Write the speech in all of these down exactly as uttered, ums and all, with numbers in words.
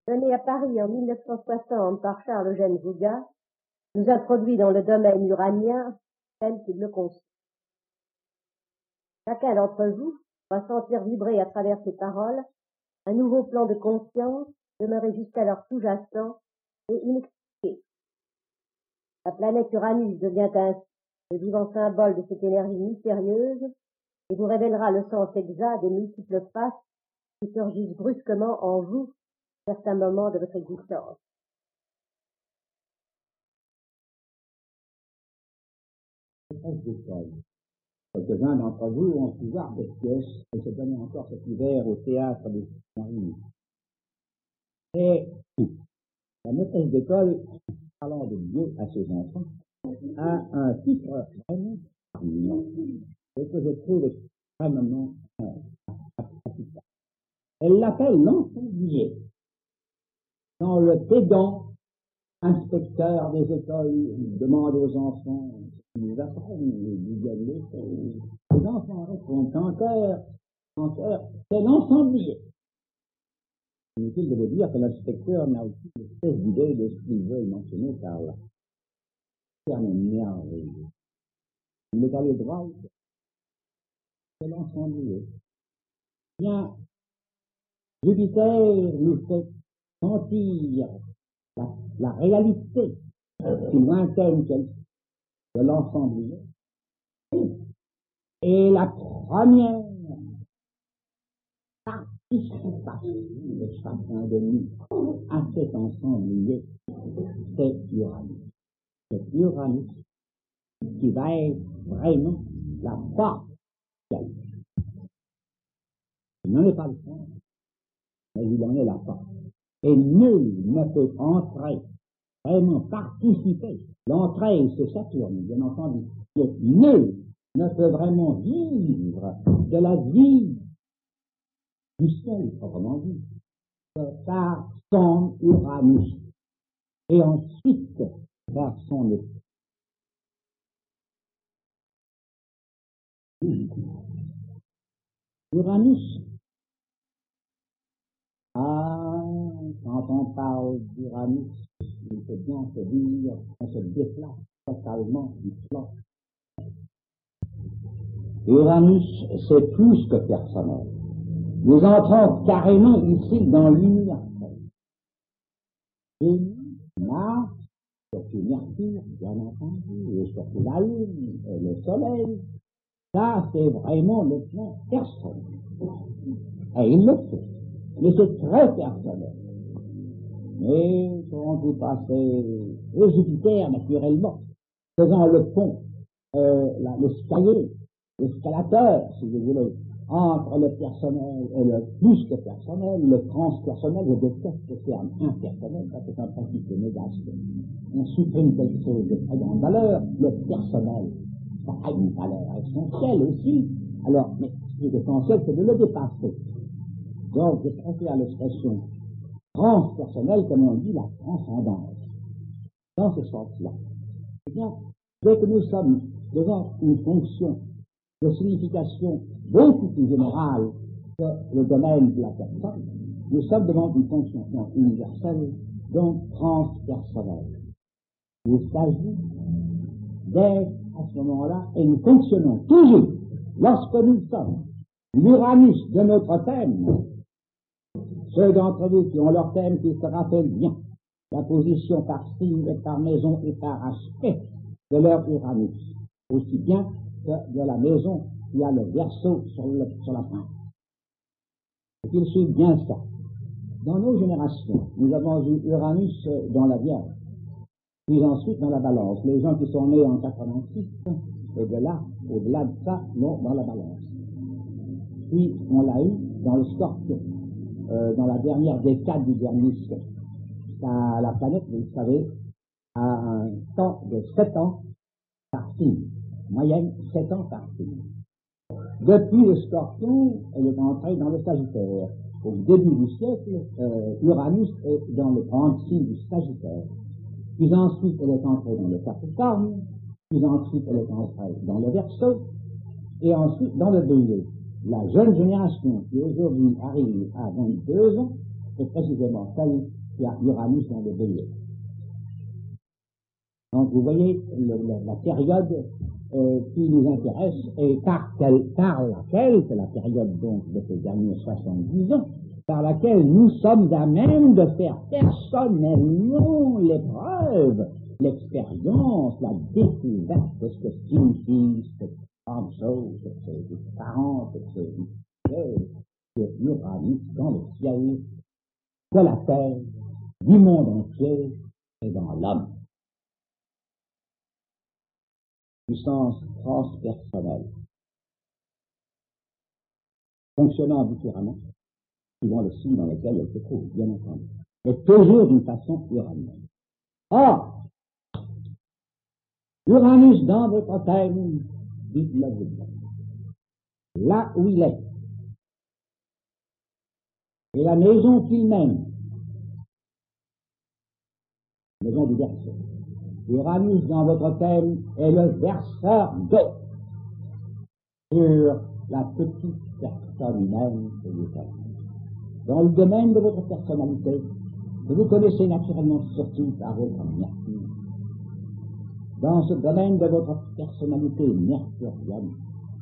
Né à Paris en mille neuf cent soixante par Charles-Eugène Zouga, nous introduit dans le domaine uranien tel qu'il le conçut. Chacun d'entre vous va sentir vibrer à travers ces paroles un nouveau plan de conscience demeuré jusqu'alors sous-jacent et inexpliqué. La planète Uranus devient ainsi le vivant symbole de cette énergie mystérieuse et vous révélera le sens exact des multiples faces qui surgissent brusquement en vous à certains moments de votre existence. Quelques-uns d'entre vous ont pu voir cette pièce et se donner encore cet hiver au théâtre de Paris. Et la maîtresse d'école, parlant de Dieu à ses enfants, a un titre vraiment parlant, et que je trouve extrêmement applicable. Elle l'appelle l'ensemblier. Dans le pédant, inspecteur des écoles, il demande aux enfants ils apprennent, ils viennent l'école. Les enfants répondent encore, encore, c'est l'ensemblier. Inutile de vous dire que l'inspecteur n'a aucune espèce d'idée de ce qu'il veut mentionner par là. C'est un merveilleux. Il est allé droit, c'est l'ensemblier. Bien, Jupiter nous fait sentir la, la réalité, si lointaine qu'elle de l'ensemblier. Et la première participation de chacun de nous à cet ensemblier, c'est Uranus. C'est Uranus qui va être vraiment la part d'elle. Il n'en est pas le fond, mais il en est la part. Et nul ne peut entrer, vraiment participer. L'entrée, c'est Saturne, bien entendu. Mais nul ne peut vraiment vivre de la vie du ciel, proprement dit, par son Uranus. Et ensuite, par son esprit. Uranus. Ah, quand on parle d'Uranus, il faut bien se dire qu'on se déplace totalement du plan. Uranus, c'est plus que personnel. Nous entrons carrément ici dans l'universel. Et Mars, surtout Mercure, bien entendu, et surtout la Lune, et le Soleil, ça c'est vraiment le plan personnel. Et il le fait. Mais c'est très personnel. Mais quand vous passez au Jupiter, naturellement, faisant le pont, euh, la, l'escalier, l'escalateur, si vous voulez, entre le personnel et le plus que personnel, le transpersonnel, je déteste le terme impersonnel, ça c'est un principe de négation. On supprime quelque chose de très grande valeur, le personnel, ça a une valeur essentielle aussi. Alors, mais ce qui est essentiel, c'est de le dépasser. Donc, je préfère l'expression transpersonnelle, comme on dit, la transcendance. Dans ce sens-là. Eh bien, dès que nous sommes devant une fonction de signification beaucoup plus générale que le domaine de la personne, nous sommes devant une fonction non universelle, donc transpersonnelle. Il s'agit d'être à ce moment-là, et nous fonctionnons toujours, lorsque nous sommes l'Uranus de notre thème. Ceux d'entre vous qui ont leur thème qui se rappellent bien la position par signe et par maison et par aspect de leur Uranus, aussi bien que de la maison qui a le Verseau sur, le, sur la pointe. Et qu'ils suivent bien ça. Dans nos générations, nous avons eu Uranus dans la Vierge, puis ensuite dans la Balance. Les gens qui sont nés en quatre-vingt-six, et de là, au-delà de ça, non, dans la Balance. Puis on l'a eu dans le Scorpion. Euh, dans la dernière décade du dernier siècle. La, la planète, vous le savez, a un temps de sept ans par signe. Moyenne, sept ans par signe. Depuis le Scorpion, elle est entrée dans le Sagittaire. Au début du siècle, euh, Uranus est dans le grand signe du Sagittaire. Puis ensuite, elle est entrée dans le Capricorne. Puis ensuite, elle est entrée dans le Verseau. Et ensuite, dans le Bélier. La jeune génération qui aujourd'hui arrive à vingt-deux ans c'est précisément celle qui a Uranus dans le bélier. Donc vous voyez, le, le, la période euh, qui nous intéresse et par, quelle, par laquelle, c'est la période donc de ces derniers soixante-dix ans, par laquelle nous sommes à même de faire personnellement l'épreuve, l'expérience, la découverte de ce que signifie cette grande chose, cette chose parente, cette chose que Uranus dans le ciel, de la terre, du monde entier et dans l'homme. Puissance transpersonnelle, fonctionnant différemment, suivant le signe dans lequel elle se trouve, bien entendu, mais toujours d'une façon uranienne. Or, Uranus dans votre thème, dites-le vous, là où il est, et la maison qu'il mène, maison du Verseau. Uranus dans votre thème est le verseur d'eau sur la petite personne humaine que vous êtes. Dans le domaine de votre personnalité, que vous connaissez naturellement surtout par votre Mercure. Dans ce domaine de votre personnalité mercurienne,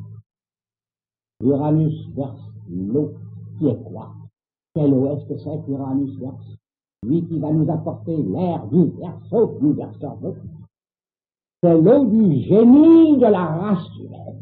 Uranus verse l'eau qui est quoi? Quelle eau est-ce que c'est qu'Uranus verse? Lui qui va nous apporter l'air du Verseau, du verseur d'eau. C'est l'eau du génie de la race humaine.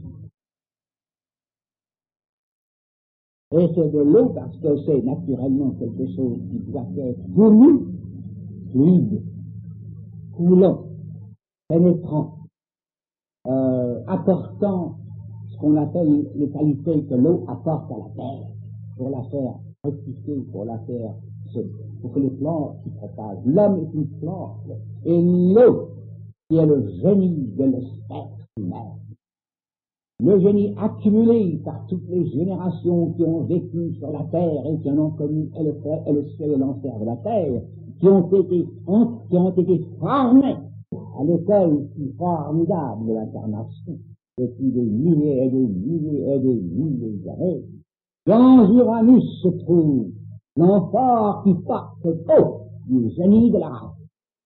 Et c'est de l'eau parce que c'est naturellement quelque chose qui doit être voulu, fluide, coulant, pénétrant, euh, apportant ce qu'on appelle les qualités que l'eau apporte à la terre, pour la faire rectifier, pour la faire se pour que les plantes s'y propagent. L'homme est une plante, et l'eau, qui est le génie de l'espèce humaine, le génie accumulé par toutes les générations qui ont vécu sur la terre et qui en ont connu et le, et le ciel et l'enfer de la terre, qui ont été, ont, qui ont été formés à l'école si formidable de l'incarnation depuis des milliers et des milliers et des milliers d'années. Dans Uranus se trouve l'amphore qui porte eau du génie de la race.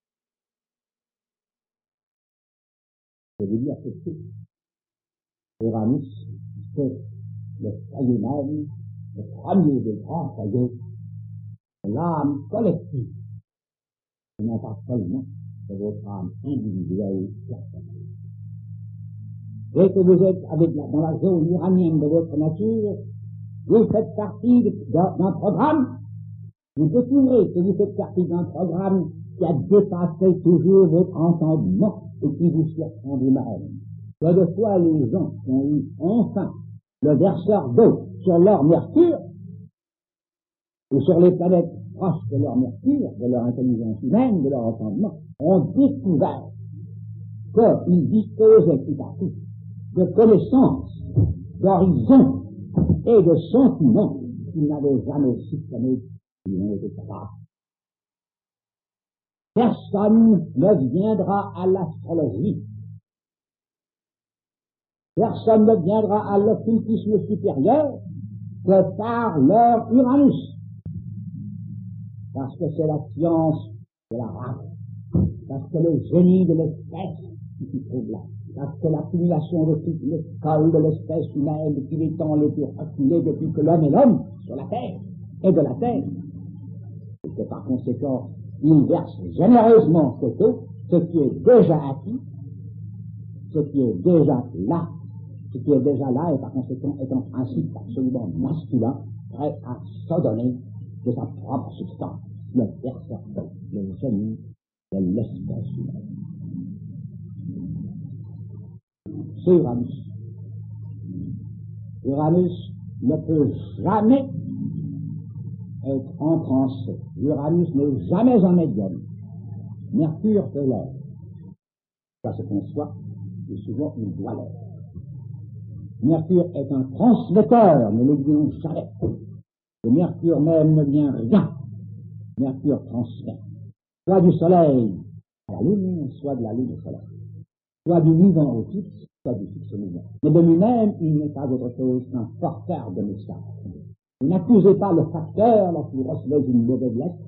Je veux dire ceci. Uranus, c'est le caillou même, le premier des grands cailloux, l'âme collective, et non pas seulement de votre âme individuelle personnelle. Dès que vous êtes avec la, dans la zone uranienne de votre nature, vous faites partie d'un programme. Vous découvrez que vous faites partie d'un programme qui a dépassé toujours votre entendement et qui vous surprend vous-même. Quelquefois, les gens qui ont eu enfin le verseur d'eau sur leur Mercure, ou sur les planètes proches de leur Mercure, de leur intelligence humaine, de leur entendement, ont découvert qu'ils disposaient tout à coup de connaissances, d'horizons et de sentiments qu'ils n'avaient jamais soupçonnés. Personne ne viendra à l'astrologie. Personne ne viendra à l'occultisme supérieur que par leur Uranus. Parce que c'est la science de la race. Parce que le génie de l'espèce qui s'y trouve là. Parce que l'accumulation de toute l'école de l'espèce humaine depuis les temps les plus reculés, depuis que l'homme est l'homme sur la terre et de la terre. Et que par conséquent, il verse généreusement cette eau, ce qui est déjà acquis, ce qui est déjà là, ce qui est déjà là, et par conséquent est un principe absolument masculin, prêt à se donner de sa propre substance, le verseur d'eau, le génie de l'espèce humaine. C'est Uranus. Uranus ne peut jamais être entrancé. Uranus n'est jamais un médium. Mercure peut l'être. Ça se conçoit, et souvent il doit l'être. Mercure est un transmetteur, ne l'oublions jamais. Le Mercure même ne vient rien. Mercure transmet. Soit du soleil à la lune, soit de la lune au soleil. Soit du vivant au fixe, soit du fixe au mouvement. Mais de lui-même, il n'est pas autre chose qu'un porteur de message. Vous n'accusez pas le facteur lorsque vous recevez une mauvaise lettre,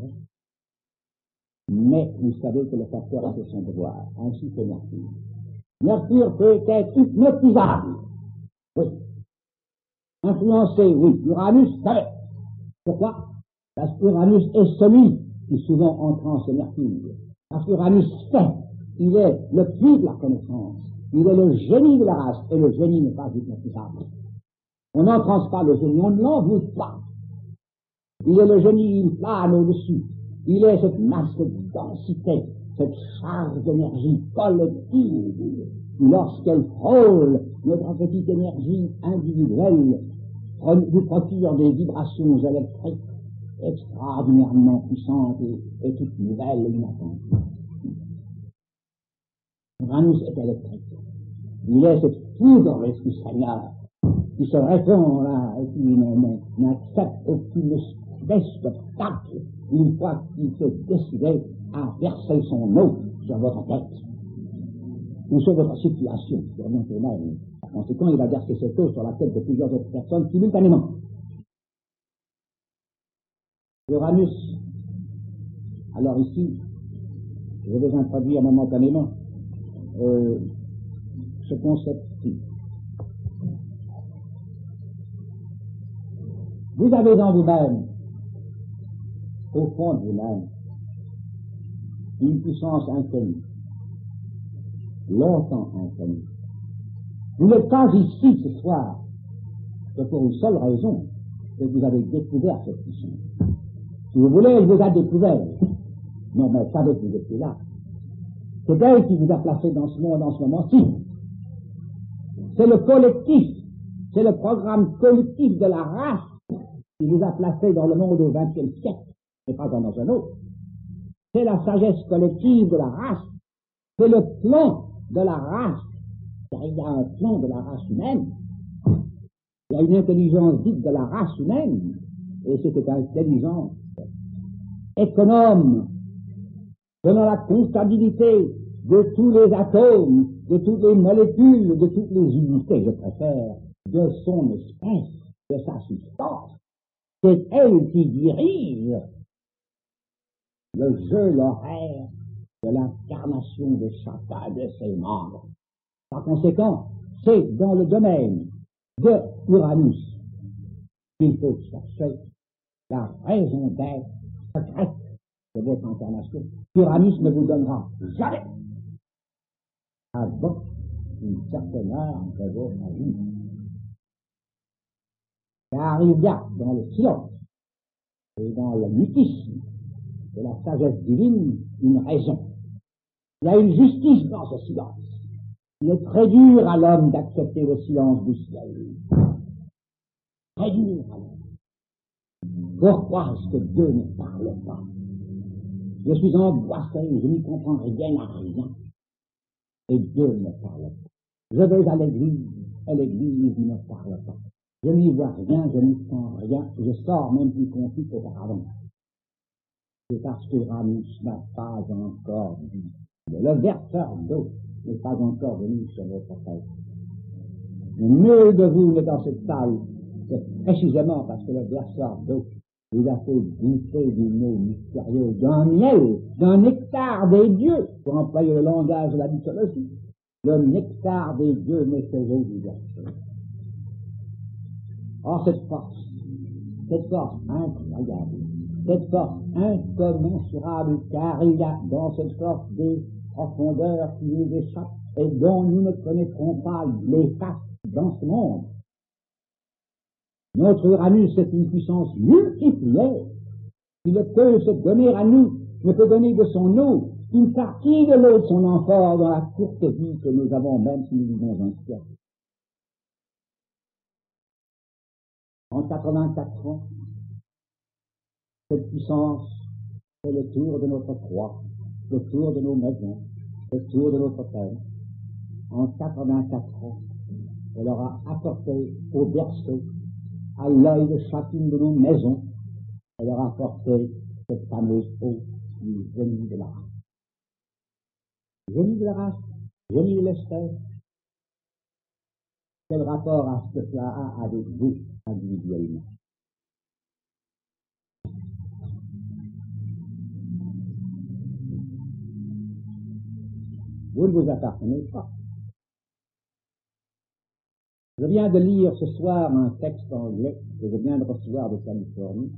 mais vous savez que le facteur a fait son devoir, ainsi que Mercure. Mercure peut être hypnotisable, oui. Influencé, oui. Uranus, savait. Pourquoi? Parce qu'Uranus est celui qui souvent entrance Mercure. Parce qu'Uranus fait, il est le puits de la connaissance, il est le génie de la race, et le génie n'est pas hypnotisable. On n'entrance pas le génie, on ne l'envoûte pas. Il est le génie, il plane au-dessus. Il est cette masse de densité, cette charge d'énergie collective, qui, lorsqu'elle frôle notre petite énergie individuelle, vous procure des vibrations électriques extraordinairement puissantes et, et toutes nouvelles et inattendues. Uranus est électrique. Il est cette foudre du Seigneur qui se répand là et qui n'accepte aucune espèce d'obstacle une fois qu'il s'est décidé à verser son eau sur votre tête ou sur votre situation, sur votre même. Par conséquent, il va verser cette eau sur la tête de plusieurs autres personnes simultanément. Uranus, alors ici, je vais introduire momentanément euh, ce concept-ci. Vous avez en vous-même, au fond de vous-même, une puissance inconnue, longtemps inconnue. Vous n'êtes pas ici ce soir que pour une seule raison, que vous avez découvert cette puissance. Si vous voulez, elle vous a découvert. Non, mais elle savait que vous étiez là. C'est elle qui vous a placé dans ce monde en ce moment-ci. C'est le collectif, c'est le programme collectif de la race qui vous a placé dans le monde au vingtième siècle, et pas dans un autre. C'est la sagesse collective de la race, c'est le plan de la race, car il y a un plan de la race humaine, il y a une intelligence dite de la race humaine, et c'est cette intelligence économe, donnant la comptabilité de tous les atomes, de toutes les molécules, de toutes les unités, je préfère, de son espèce, de sa substance. C'est elle qui dirige le jeu, l'horaire de l'incarnation de chacun de ses membres. Par conséquent, c'est dans le domaine de Uranus qu'il faut chercher la raison d'être secrète de votre incarnation. Uranus ne vous donnera jamais avant une certaine heure de votre vie. Car il y a dans le silence et dans le mutisme de la sagesse divine une raison. Il y a une justice dans ce silence. Il est très dur à l'homme d'accepter le silence du ciel. Très dur à l'homme. Pourquoi est-ce que Dieu ne parle pas? Je suis angoissé, je n'y comprends rien à rien. Et Dieu ne parle pas. Je vais à l'église, et l'église ne parle pas. Je n'y vois rien, je n'y sens rien, je sors même plus confus qu'auparavant. C'est parce que Uranus n'a pas encore vu. Le verseur d'eau n'est pas encore venu sur votre tête. Nul de vous n'est dans cette salle, c'est précisément parce que le verseur d'eau vous a fait goûter d'une eau mystérieuse, d'un miel, d'un nectar des dieux, pour employer le langage de la mythologie. Le nectar des dieux n'est que l'eau du verset. Or, cette force, cette force incroyable, cette force incommensurable, car il y a dans cette force des profondeurs qui nous échappent et dont nous ne connaîtrons pas les faces dans ce monde. Notre Uranus est une puissance multipliée. Il ne peut se donner à nous, ne peut donner de son eau une partie de l'eau de son amphore dans la courte vie que nous avons, même si nous vivons un siècle. En quatre-vingt-quatre ans, cette puissance fait le tour de notre croix, le tour de nos maisons, le tour de notre terre. En quatre-vingt-quatre ans, elle aura apporté au berceau, à l'œil de chacune de nos maisons, elle aura apporté cette fameuse eau du génie de la race. Génie de la race, génie de l'espèce. Quel rapport à ce que cela a avec vous individuellement? Vous ne vous appartenez pas. Je viens de lire ce soir un texte anglais que je viens de recevoir de Californie,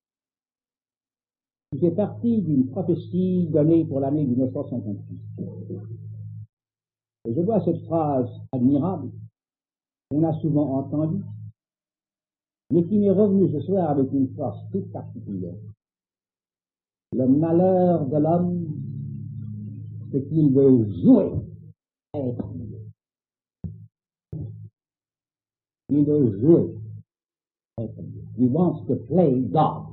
qui fait partie d'une prophétie donnée pour l'année mille neuf cent cinquante-six. Et je vois cette phrase admirable, qu'on a souvent entendue, mais qui m'est revenue ce soir avec une force toute particulière. Le malheur de l'homme, c'est qu'il veut jouer à être Dieu. Il veut jouer à être Dieu. He wants to play God.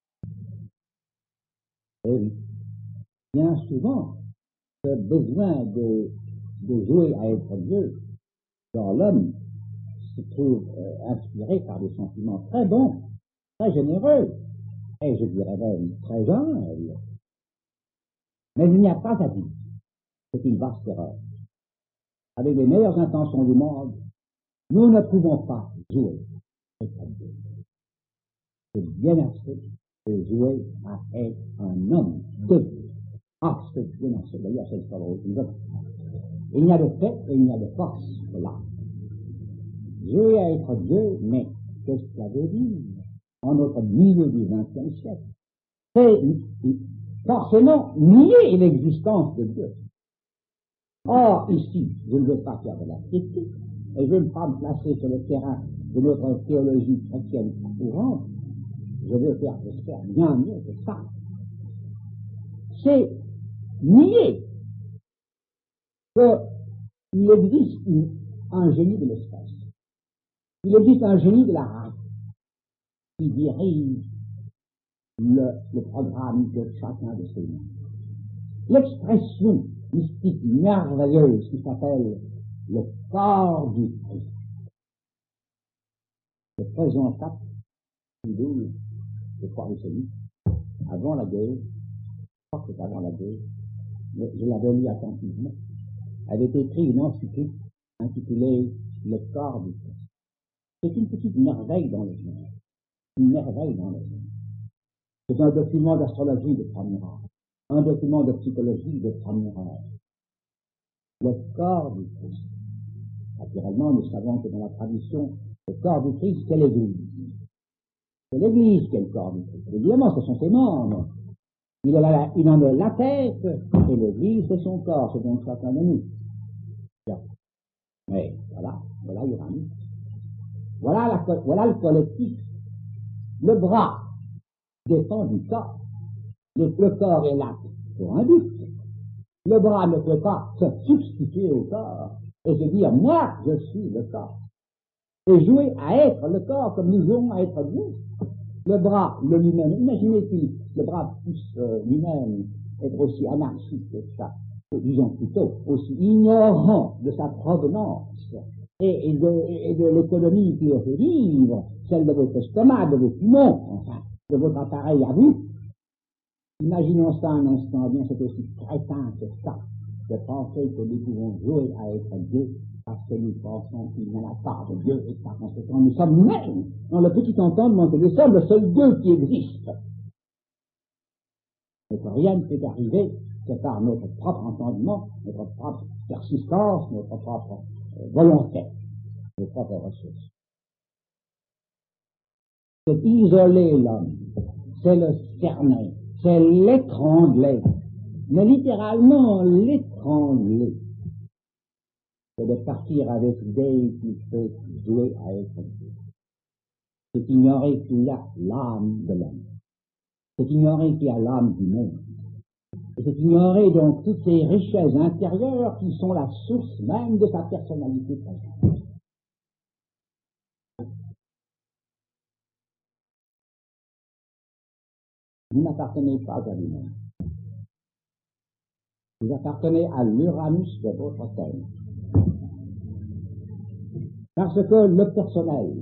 Et bien souvent, ce besoin de, de jouer à être Dieu dans l'homme se trouve euh, inspiré par des sentiments très bons, très généreux, et je dirais même très humbles. Mais il n'y a pas à dire, c'est une vaste erreur. Avec les meilleures intentions du monde, nous ne pouvons pas jouer à être Dieu. C'est bien assez de jouer à être un homme de Dieu. Ah, c'est bien assez. D'ailleurs, c'est le Il n'y a de fait et il n'y a de force que là. Jouer à être Dieu, mais qu'est-ce que ça veut dire en notre milieu du vingtième siècle? C'est forcément nier l'existence de Dieu. Or, ici, je ne veux pas faire de la critique, et je ne veux pas me placer sur le terrain de notre théologie chrétienne courante. Je veux faire, j'espère, bien mieux que ça. C'est nier qu'il existe une, un génie de l'espèce. Il existe un génie de la race qui dirige le, le programme de chacun de ces membres. L'expression mystique merveilleuse qui s'appelle le corps du Christ. Le présent quatre, douze, je crois que c'est lui, avant la guerre, je crois que c'est avant la guerre, mais je l'avais lu attentivement, avait écrit une encyclique intitulée Le corps du Christ. C'est une petite merveille dans le genre, une merveille dans le genre. C'est un document d'astrologie de premier âge, un document de psychologie de premier âge. Le corps du Christ. Naturellement, nous savons que dans la tradition, le corps du Christ, c'est l'Église. C'est l'Église qui est le corps du Christ. Évidemment, ce sont ses membres. Il, la, il en est la tête, et l'Église, c'est son corps, c'est donc chacun de nous. Bien. Mais voilà, voilà l'Uranus. Voilà, la, voilà le collectif. Le bras dépend du corps. Le, le corps est là pour un but. Le bras ne peut pas se substituer au corps et se dire, moi, je suis le corps. Et jouer à être le corps comme nous jouons à être Dieu. Le bras, le lui-même, imaginez qu'il, le bras puisse euh, lui-même être aussi anarchique que ça, ou disons plutôt, aussi ignorant de sa provenance et, et de, et de l'économie qui le fait vivre, celle de votre estomac, de vos poumons, enfin, de votre appareil à vous. Imaginons ça un instant, bien c'est aussi crétin que ça, de penser que nous pouvons jouer à être Dieu, parce que nous pensons qu'il n'y en a pas de Dieu, et par conséquent nous sommes même dans le petit entendement que nous sommes le seul Dieu qui existe. Mais que rien ne peut arriver que par notre propre entendement, notre propre persistance, notre propre euh, volonté, nos propres ressources. C'est isoler l'homme, c'est le cerner, c'est l'étrangler, mais littéralement l'étrangler. C'est de partir avec l'idée qu'il peut jouer à être Dieu. C'est ignorer qu'il y a l'âme de l'homme. C'est ignorer qu'il y a l'âme du monde. Et c'est ignorer donc toutes ces richesses intérieures qui sont la source même de sa personnalité présente. Vous n'appartenez pas à lui-même. Vous appartenez à l'Uranus de votre thème. Parce que le personnel,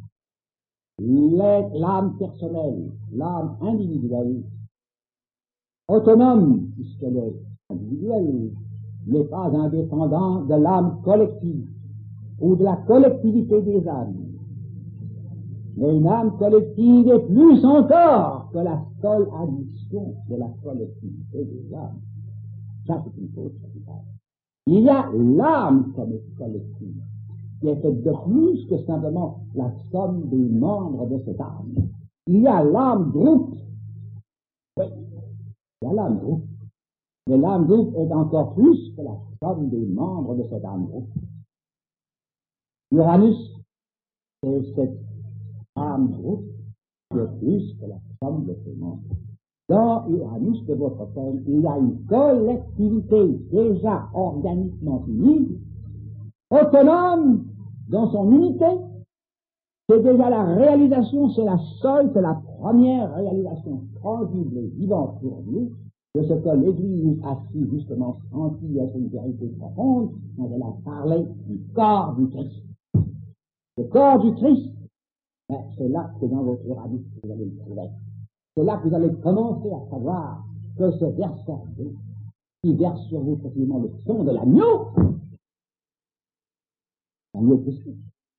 l'âme personnelle, l'âme individuelle, autonome, puisqu'elle est individuelle, n'est pas indépendante de l'âme collective ou de la collectivité des âmes. Mais une âme collective est plus encore que la seule addition de la collectivité des âmes. Ça, c'est une chose capitale. Il y a l'âme collective, qui est faite de plus que simplement la somme des membres de cette âme. Il y a l'âme groupe. Oui, il y a l'âme groupe. Mais l'âme groupe est encore plus que la somme des membres de cette âme groupe. Uranus, c'est cette âme groupe qui est plus que la somme de ses membres. Dans Uranus de votre thème, il y a une collectivité déjà organiquement unie, autonome dans son unité. C'est déjà la réalisation, c'est la seule, c'est la première réalisation tangible et vivante pour nous de ce que l'Église a su justement sentir être une vérité profonde quand elle a parlé du corps du Christ. Le corps du Christ, ben, c'est là que dans votre Uranus vous allez le trouver. C'est là que vous allez commencer à savoir que ce versant qui verse sur vous précisément le son de l'agneau, l'agneau Christ.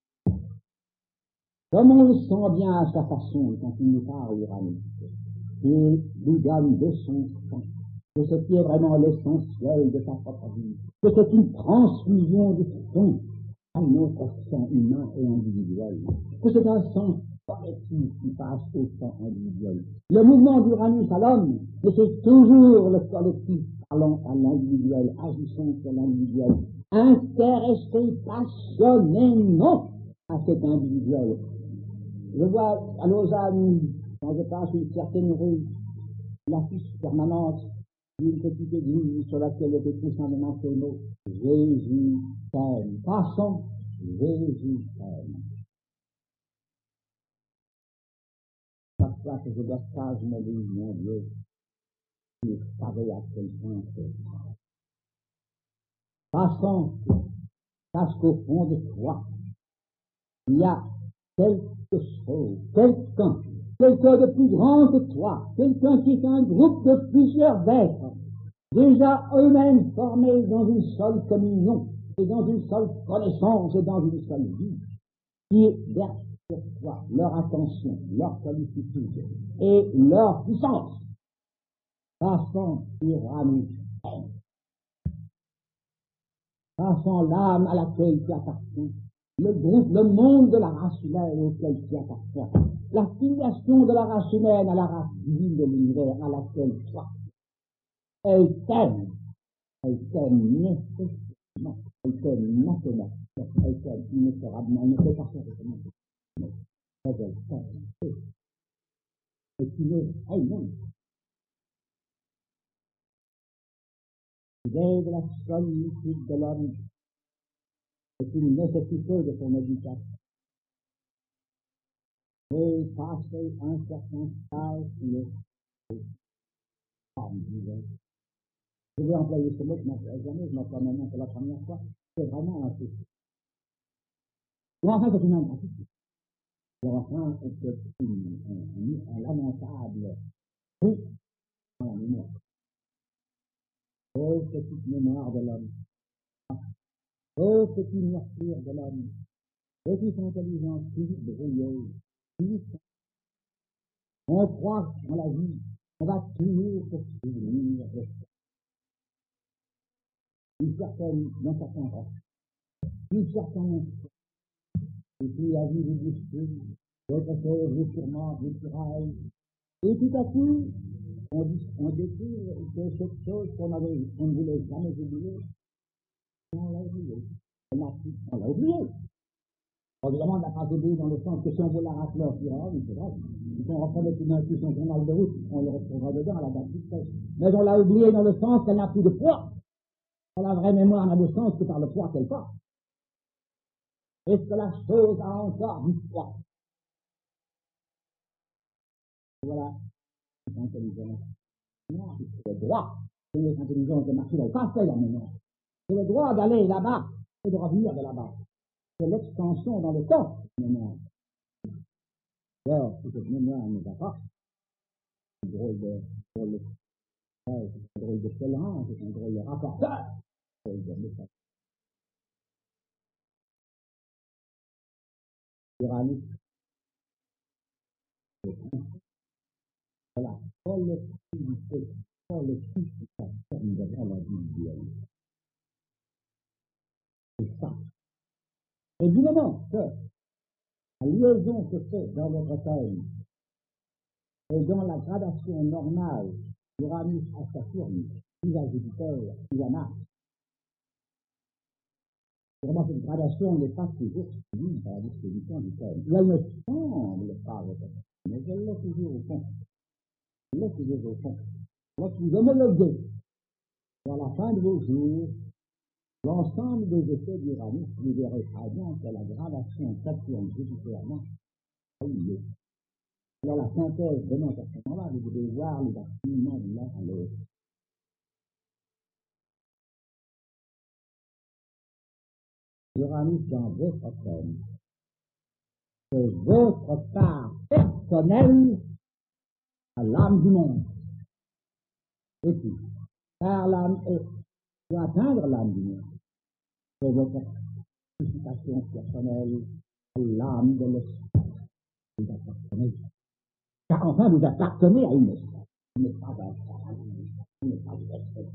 Comme on le sent bien à sa façon quand il nous parle Uranus, il nous donne de son sang, que ce qui est vraiment l'essentiel de sa propre vie, que c'est une transfusion du sang à notre sang humain et individuel, que c'est un sang collectif qui passe au sang individuel. Le mouvement d'Uranus à l'homme, mais c'est toujours le collectif parlant à l'individuel, agissant sur l'individuel, intéressé passionnément à cet individuel. Je vois à Lausanne, quand je passe une certaine rue, l'affiche permanente d'une petite église sur laquelle était tout simplement ce mot « Jésus t'aime ». Passons, Jésus t'aime. Chaque fois que je vois ça, je me dis, mon Dieu, tu savais à quel point c'est ça. Passons, parce qu'au fond de toi, il y a quelque chose, quelqu'un, quelqu'un de plus grand que toi, quelqu'un qui est un groupe de plusieurs êtres, déjà eux-mêmes formés dans une seule communion, et dans une seule connaissance, et dans une seule vie, qui versent sur toi leur attention, leur sollicitude et leur puissance, passant Uranus, passant l'âme à laquelle tu appartiens, le groupe, le monde de la race humaine auquel tu appartiens, la filiation de la race humaine à la race divine de l'univers à laquelle toi, elle t'aime, elle t'aime nécessairement, elle t'aime maintenant, elle t'aime inexorablement, elle ne peut pas faire autrement, mais elle t'aime, et tu l'es elle-même. L'idée de la solitude de l'homme est une nécessité de son éducation. Et passer un certain stage qui est formidable. Je vais employer ce mot, je m'emploie jamais, je m'emploie maintenant pour la première fois. C'est vraiment un souci. Ou enfin, c'est une ingratitude. Ou enfin, c'est une, un, un, un lamentable truc dans la mémoire. Oh, petite mémoire de l'homme. Oh, petite nature de l'homme. Petite intelligence, petite brouilleuse. On croit dans la vie, on va toujours se souvenir de ça. Une certaine, dans certains cas, une certaine, et puis la vie vous bouscule, d'autres choses vous tourmentent, vous tiraillent, et tout à coup, on, on découvre que cette chose qu'on avait, on ne voulait jamais oublier, on l'a oublié. On l'a, on l'a oublié. Évidemment, on n'a pas oublié dans le sens que si on veut la rappeler en tirant, c'est vrai. Si on reprenait tout d'un coup son journal de route, on le retrouvera dedans à la date du treize. Mais on l'a oublié dans le sens qu'elle n'a plus de poids. La vraie mémoire n'a de sens que par le poids qu'elle porte. Est-ce que la chose a encore du poids? Voilà. C'est intelligent. Non, c'est le droit. C'est l'intelligence de marcher, elle n'a pas fait la mémoire. C'est le droit d'aller là-bas et de revenir de là-bas. C'est l'extension dans le temps, la mémoire. Alors, si cette mémoire ne va pas, c'est un drôle de, drôle de, c'est un drôle de pèlerin, c'est un drôle de rapporteur. C'est un drôle de message. Uranus. Voilà. Collectivité, collectivité, devant l'individuel. Et du moment que la liaison se fait dans votre thème et dans la gradation normale d'Uranus à Saturne, puis à Jupiter, puis à Mars, vraiment cette gradation n'est pas toujours suivie par la disposition du thème. Elle ne semble pas votre thème, mais elle l'est toujours au fond. Elle l'est toujours au fond. Lorsque vous homologuez vers la fin de vos jours l'ensemble des effets d'Uranus, vous verrez très bien que la gradation Saturne-Jupiter-Mars a eu lieu. Alors la synthèse de notre là vous devez voir les bâtiments de l'un à l'autre. Uranus dans votre thème, c'est votre part personnelle à l'âme du monde. Et puis, par l'âme, et pour atteindre l'âme du monde, c'est votre participation personnelle à l'âme de l'esprit. Vous appartenez. Car enfin, vous appartenez à une espèce. Vous n'êtes pas un vous n'êtes pas une espèce.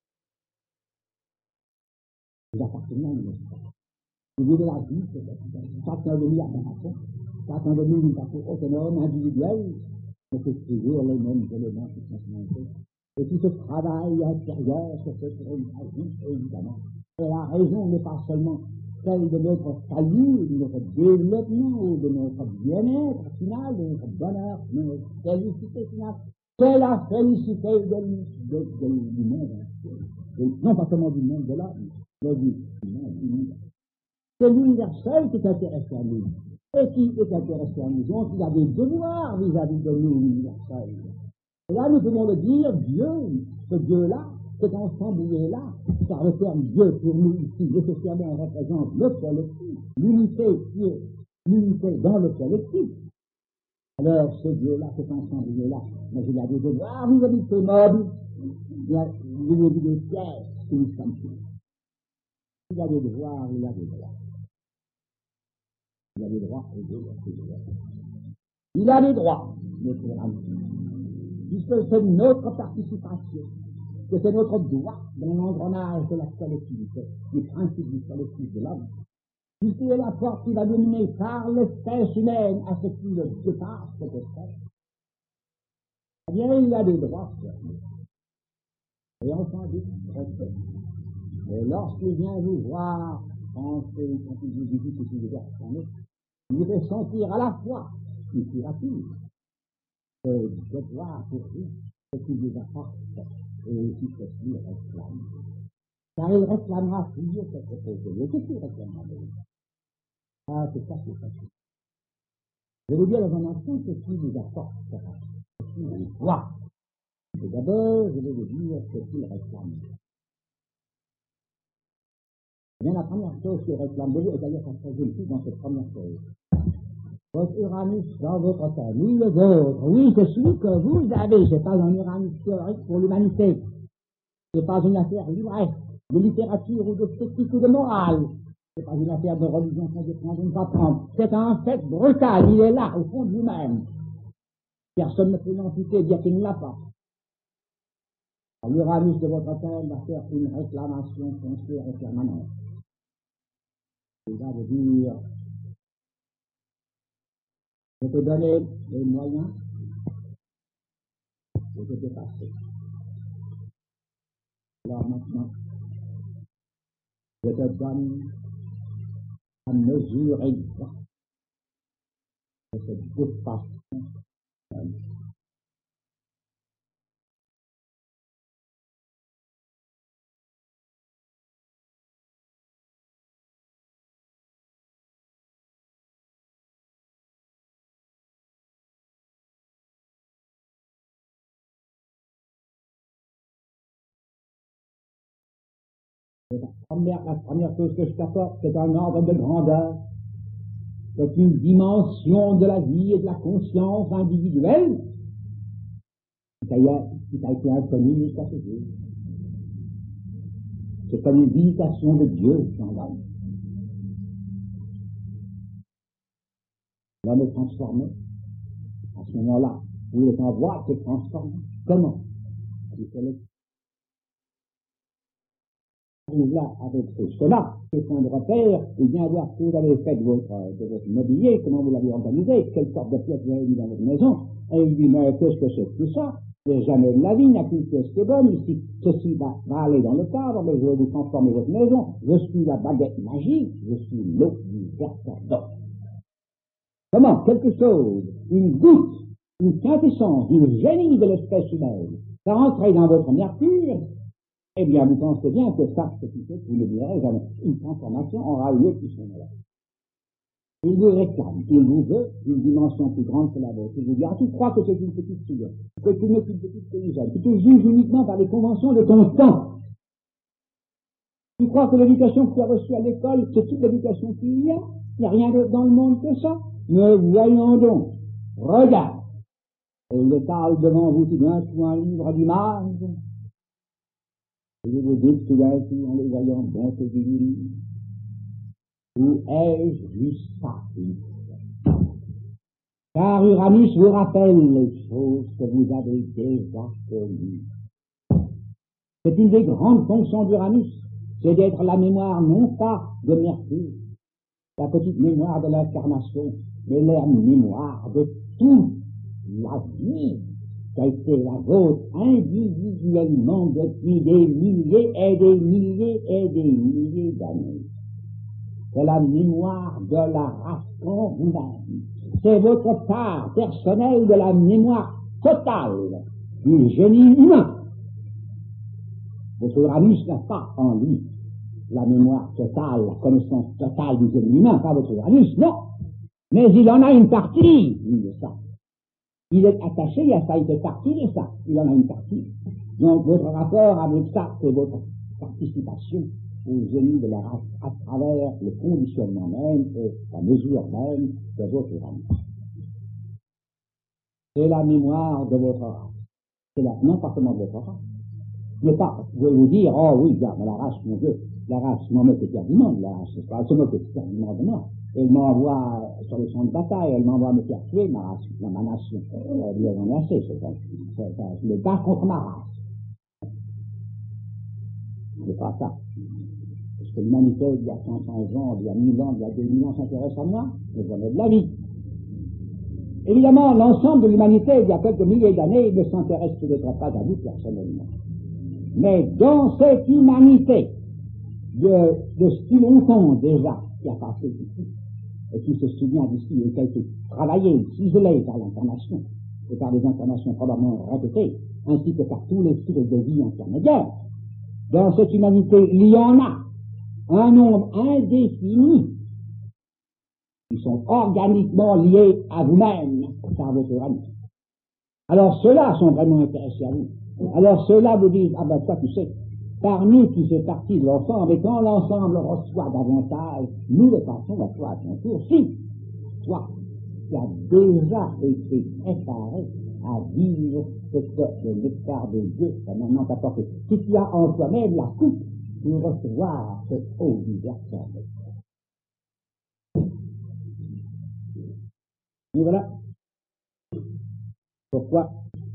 Vous appartenez à une espèce. Vous vivez la vie, chacun de nous a sa façon, chacun de nous d'une façon autonome, individuelle, mais c'est toujours les mêmes éléments qui sont montés. Et tout ce travail intérieur se fait pour une raison, évidemment. Et la raison n'est pas seulement celle de notre salut, de notre développement, de notre bien-être final, de notre bonheur, de notre félicité finale. C'est la félicité de, de, de, du monde entier. Non pas seulement du monde de l'homme, mais du monde univers. C'est l'universel qui est intéressé à nous. Et qui est intéressé à nous. Donc il a des devoirs vis-à-vis de nous, l'universel. Et là, nous pouvons le dire, Dieu, ce Dieu-là, cet ensemble-là, car le terme Dieu pour nous ici, nécessairement représente le collectif, l'unité qui est l'unité dans le collectif. Alors, ce Dieu-là, cet ensemble-là, mais il a des devoirs vis-à-vis de ses meubles, il a vis-à-vis des pièces que nous sommes tous. Il a des devoirs, il a des droits. Il a des droits et des droits. Il a des droits, notre ami. Puisque c'est notre participation, que c'est notre droit dans l'engrenage de la collectivité, du principe du collectif de l'homme, puisqu'il est la force qui va nous mener par l'espèce humaine à ce qui le dépasse cette espèce, eh bien, il a des droits sur nous. Et entendu, respect. Et lorsqu'il vient vous voir, penser, quand il vous visite et qu'il vous verse en eux, il vous fait sentir à la fois une curative, euh, devoir pour vous, ce qu'il vous apporte, et qui se lui réclame. Car il réclamera toujours quelque chose de lui. Qu'est-ce qu'il réclamera de lui? Ah, c'est ça qui est facile. Je vais vous dire dans un instant ce qu'il vous apporte, ce qu'il vous voit. Et d'abord, je vais vous dire ce qu'il réclame. Eh bien, la première chose qu'il réclame de vous, et d'ailleurs, ça se résume dans cette première chose. Votre Uranus dans votre thème, oui, le vôtre, oui, c'est celui que vous avez, c'est pas un Uranus théorique pour l'humanité. C'est pas une affaire livrée de littérature ou de technique ou de morale. C'est pas une affaire de religion qu'on veut prendre ou ne pas prendre. C'est un fait brutal, il est là, au fond de vous-même. Personne ne peut l'entité dire qu'il ne l'a pas. L'Uranus de votre thème va faire une réclamation foncière et permanente. Il va vous dire, je te donner les moyens de te dépasser. Alors maintenant, je te donne la mesure exacte de cette dépassement. La première, la première chose que je t'apporte, c'est un ordre de grandeur. C'est une dimension de la vie et de la conscience individuelle qui t'a, qui t'a été inconnue jusqu'à ce jour. C'est comme une visitation de Dieu dans l'homme. L'homme est transformé. À ce moment-là, où il est en voie de se transformer. Comment? là, avec ce cela, ce point de repère, et bien voir ce que vous avez fait de votre, de votre mobilier, comment vous l'avez organisé, quelle sorte de pièces vous avez mis dans votre maison. Et il dit, mais qu'est-ce que c'est que tout ça? Mais jamais de la vie, il n'y a qu'une pièce qui est bonne ici. Ceci va, va aller dans le cadre, mais je vais vous transformer votre maison. Je suis la baguette magique, je suis l'eau du sacerdoce. Comment? Quelque chose, une goutte, une quintessence du génie de l'espèce humaine, va rentrer dans votre mercure. Eh bien, vous pensez bien que ça, c'est tout ce que vous ne verrez jamais. Une transformation aura lieu tout ce moment-là. Il vous réclame, il vous veut une dimension plus grande que la vôtre. Il vous dit, ah, tu crois que c'est une petite fille, que tu n'es qu'une petite paysanne, tu te juges uniquement par les conventions de ton temps. Tu crois que l'éducation que tu as reçue à l'école, c'est toute l'éducation qu'il y a? Il n'y a rien d'autre dans le monde que ça. Mais voyons donc, regarde. Et il étale devant vous tout d'un coup un livre d'images. Et vous vous dites tout d'un coup en les voyant, bon, c'est du livre. Où ai-je vu ça? Car Uranus vous rappelle les choses que vous avez déjà connues. C'est une des grandes fonctions d'Uranus, c'est d'être la mémoire non pas de Mercure, la petite mémoire de l'incarnation, mais la mémoire de toute la vie qui a été la vôtre individuellement depuis des milliers et des milliers et des milliers d'années. C'est la mémoire de la race en vous-même. C'est votre part personnelle de la mémoire totale du génie humain. Votre Uranus n'a pas en lui la mémoire totale, la connaissance totale du génie humain, pas votre Uranus, non. Mais il en a une partie, lui, de ça. Il est attaché à ça, il fait partie de ça. Il en a une partie. Donc votre rapport avec ça, c'est votre participation au génie de la race à travers le conditionnement même et la mesure même de votre Uranus. C'est la mémoire de votre race. C'est la, non pas seulement de votre race. Mais pas, vous pouvez vous dire, oh oui, bien, mais la race, mon Dieu, la race m'en moque éperdument de la race, c'est pas, elle se moque éperdument de moi. Elle m'envoie sur le champ de bataille, elle m'envoie me faire tuer ma race, ma, ma nation. Elle lui en a assez, c'est ça. Je me bats contre ma race. C'est pas ça. Est-ce que l'humanité, il y a cinq cents ans, il y a mille ans, il y a deux mille ans, s'intéresse à moi? Mais j'en ai de la vie. Évidemment, l'ensemble de l'humanité, il y a quelques milliers d'années, ne s'intéresse peut-être pas à vous personnellement. Mais dans cette humanité, de, de si longtemps déjà, qui a passé ici, et qui se souvient d'ici, et qui a été travaillé, ciselé par l'incarnation, et par les incarnations probablement répétées, ainsi que par tous les styles de vie intermédiaires, dans cette humanité, il y en a un nombre indéfini qui sont organiquement liés à vous-même par votre Uranus. Alors ceux-là sont vraiment intéressés à vous. Alors ceux-là vous disent, ah ben toi tu sais, par nous tu fais partie de l'ensemble, et quand l'ensemble reçoit davantage, nous le passons à toi à ton tour. Si toi, tu as déjà été préparé à vivre ce que le nectar de Dieu t'a maintenant apporté. Si tu as en toi-même la coupe pour recevoir cette eau du versant. Et voilà pourquoi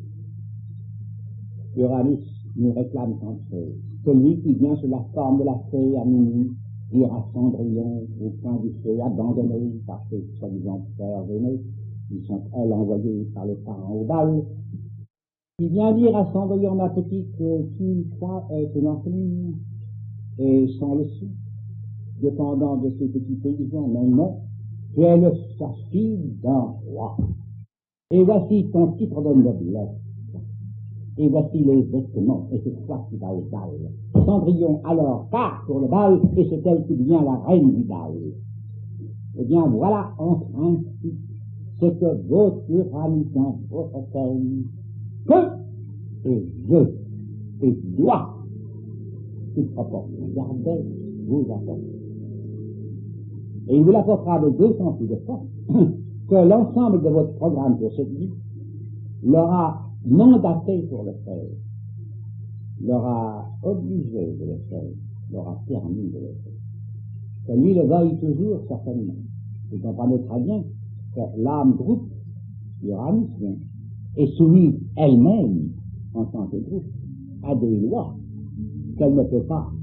Uranus nous réclame tant de choses. Celui qui vient sous la forme de la fée à minuit, dire à Cendrillon, au point du feu, abandonné par ses soi-disant frères aînés, qui sont, elles, envoyées par les parents au bal, qui vient dire à Cendrillon, ma petite, qui, toi, est une orpheline, et sans le sou, dépendant de ces petits paysans, mais non, tu es le fille d'un roi. Et voici ton titre de noblesse. Et voici les vêtements, et c'est toi qui vas au bal. Cendrillon alors part pour le bal, et c'est elle qui devient la reine du bal. Eh bien voilà en principe ce que votre Uranus dans votre thème peut et veut et doit, toute proportion gardée, vous apporter. Et il vous l'apportera de deux sens de force que l'ensemble de votre programme pour cette vie l'aura mandaté pour le faire, l'aura obligé de le faire, l'aura permis de le faire. Que lui le veuille toujours, certainement. Vous comprenez très bien que l'âme groupe, Uranus, est soumise elle-même, en tant que groupe, à des lois qu'elle ne peut pas